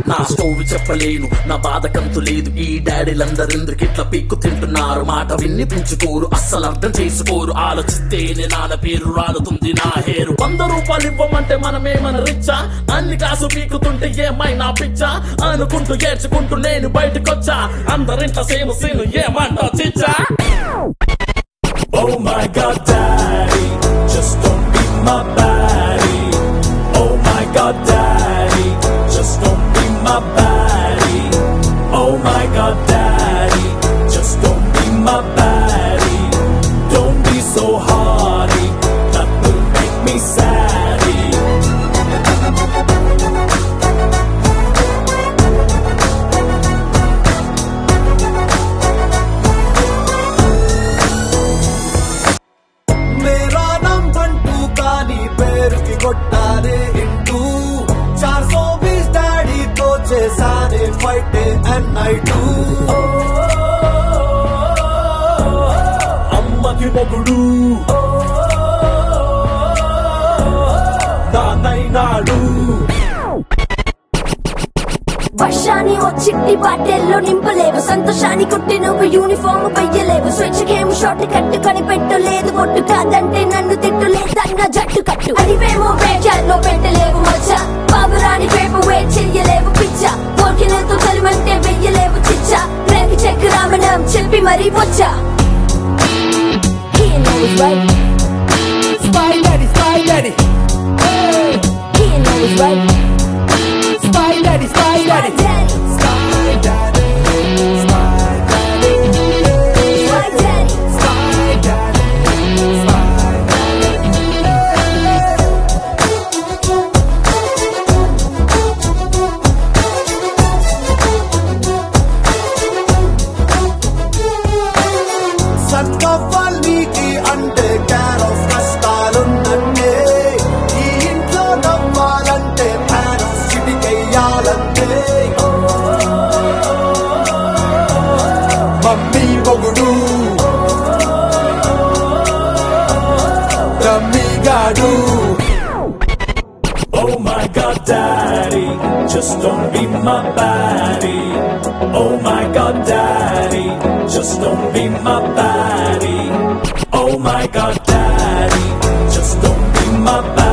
నా స్టోరీ చెప్పలేను, నా బాధ కంతు లేదు. ఈ డాడీలందరెందుకు ఇట్లా పీక్కు తింటున్నారు? మాట విన్ని పెంచుకోరు, అస్సలు అర్థం చేసుకోరు. ఆలోచిస్తేనే నాన్న పేరు రాలుతుంది నా హేరు. 100 రూపాయలు ఇవ్వమంటే మనమేమన్నా రిచ్చా? అన్ని కాసు పీకుతుంటే ఏమైనా పిచ్చా? అనుకుంటూ ఏడ్చుకుంటూ నేను బయటకొచ్చా. అందరింట సేమ్ సీను ఏమంటా చిచ్చా? Oh my God, Daddy, just don't be my baddie. Oh my God, Daddy, just don't be my baddie. Oh my God, Daddy, just don't be my baddie. Don't be so hardy, that will make me saddy. मेरा नाम बंटू कानी पैर की కొట్టారే into 420 daddy తో చేసారే fight and night. అమ్మకి మొగుడు నాన్నైనాడు. వర్షాన్ని ఓ చిట్టి బాటెల్లో నింపలేవు, సంతోషాన్ని కొట్టి నువ్వు యూనిఫామ్ వెయ్యలేవు. స్వేచ్ఛకేమో షార్ట్ కట్టు కనిపెట్టలేదు, ఒట్టు కాదంటే నన్ను తిట్టులేదన్న జట్టు కట్టు. అడివేమో వేచాల్లో పెట్టలేవు మచ్చ, బాబురాని పేపు వే చెయ్యలేవు పిచ్చ. కోరికలతో తరిమంటే వెయ్యలేవు చిచ్చ, రేపు చెక్ రామణం చెప్పి మరీ వచ్చా. He knows right, Spy Daddy, Spy Daddy, he knows right, Spy Daddy, Spy Daddy, daddy, Spy Daddy, Spy Daddy, my daddy. Spy Daddy, Spy సత్కఫల్నికి అంటే క్యార్ ఆఫ్ కష్టాలున్నట్టే, ఈ ఇంట్లో నవ్వాలంటే ఫ్యాన్ ఆఫ్ చిటికెయ్యాలంటే. మమ్మీ మొగుడు తమ్మిగాడు. Oh my God, Daddy, just don't be my baddie. Oh my God, Daddy, just don't be my baddie. Oh my God, Daddy, just don't be my baddie.